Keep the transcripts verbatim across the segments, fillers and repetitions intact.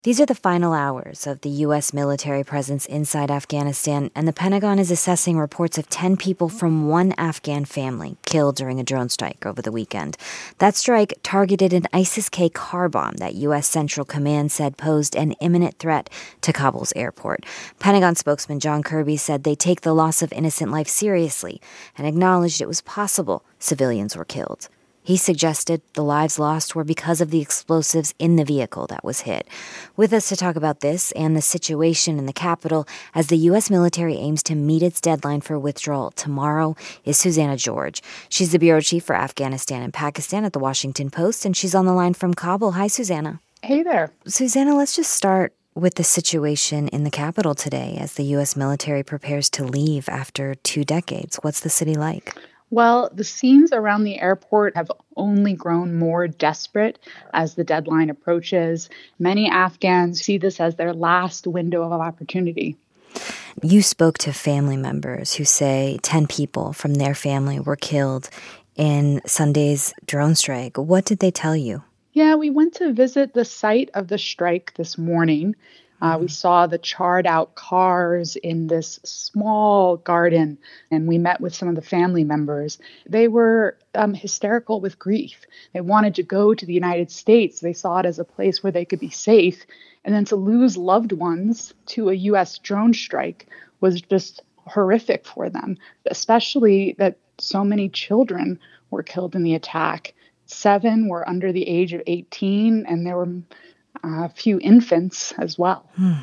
These are the final hours of the U S military presence inside Afghanistan, and the Pentagon is assessing reports of ten people from one Afghan family killed during a drone strike over the weekend. That strike targeted an ISIS-K car bomb that U S Central Command said posed an imminent threat to Kabul's airport. Pentagon spokesman John Kirby said they take the loss of innocent life seriously and acknowledged it was possible civilians were killed. He suggested the lives lost were because of the explosives in the vehicle that was hit. With us to talk about this and the situation in the capital as the U S military aims to meet its deadline for withdrawal tomorrow is Susanna George. She's the bureau chief for Afghanistan and Pakistan at The Washington Post, and she's on the line from Kabul. Hi, Susanna. Hey there. Susanna, let's just start with the situation in the capital today as the U S military prepares to leave after two decades. What's the city like? Well, the scenes around the airport have only grown more desperate as the deadline approaches. Many Afghans see this as their last window of opportunity. You spoke to family members who say ten people from their family were killed in Sunday's drone strike. What did they tell you? Yeah, we went to visit the site of the strike this morning. Uh, we saw the charred out cars in this small garden, and we met with some of the family members. They were um, hysterical with grief. They wanted to go to the United States. They saw it as a place where they could be safe. And then to lose loved ones to a U S drone strike was just horrific for them, especially that so many children were killed in the attack. Seven were under the age of eighteen, and there were a few infants as well. Hmm.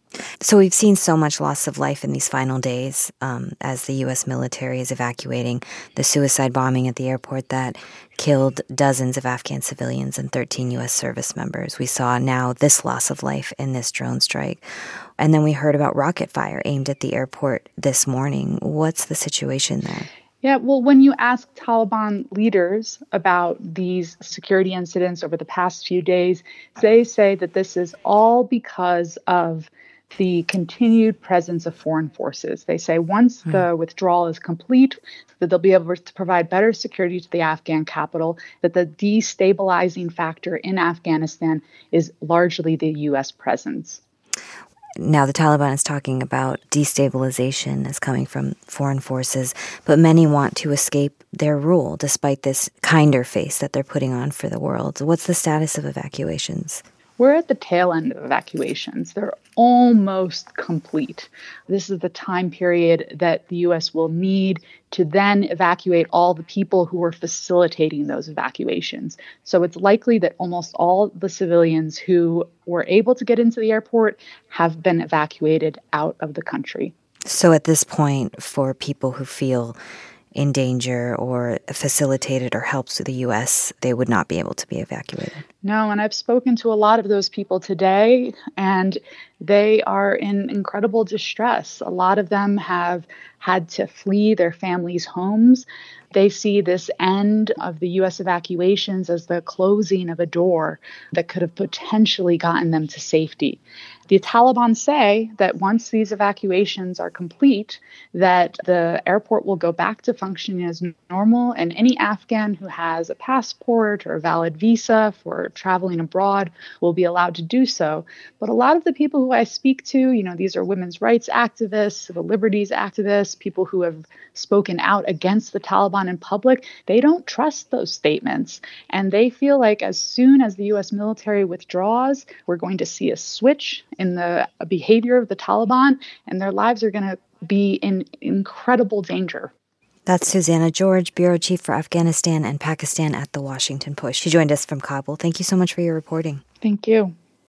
So we've seen so much loss of life in these final days um, as the U S military is evacuating the suicide bombing at the airport that killed dozens of Afghan civilians and thirteen U S service members. We saw now this loss of life in this drone strike. And then we heard about rocket fire aimed at the airport this morning. What's the situation there? Yeah, well, when you ask Taliban leaders about these security incidents over the past few days, they say that this is all because of the continued presence of foreign forces. They say once mm. the withdrawal is complete, that they'll be able to provide better security to the Afghan capital, that the destabilizing factor in Afghanistan is largely the U S presence. Now, the Taliban is talking about destabilization as coming from foreign forces, but many want to escape their rule despite this kinder face that they're putting on for the world. What's the status of evacuations? We're at the tail end of evacuations. They're almost complete. This is the time period that the U S will need to then evacuate all the people who are facilitating those evacuations. So it's likely that almost all the civilians who were able to get into the airport have been evacuated out of the country. So at this point, for people who feel in danger or facilitated or helps with the U S, they would not be able to be evacuated. No, and I've spoken to a lot of those people today, and they are in incredible distress. A lot of them have had to flee their families' homes. They see this end of the U S evacuations as the closing of a door that could have potentially gotten them to safety. The Taliban say that once these evacuations are complete, that the airport will go back to functioning as normal, and any Afghan who has a passport or a valid visa for traveling abroad will be allowed to do so. But a lot of the people who I speak to, you know, these are women's rights activists, civil liberties activists, people who have spoken out against the Taliban in public, they don't trust those statements. And they feel like as soon as the U S military withdraws, we're going to see a switch in the behavior of the Taliban, and their lives are going to be in incredible danger. That's Susanna George, bureau chief for Afghanistan and Pakistan at The Washington Post. She joined us from Kabul. Thank you so much for your reporting. Thank you.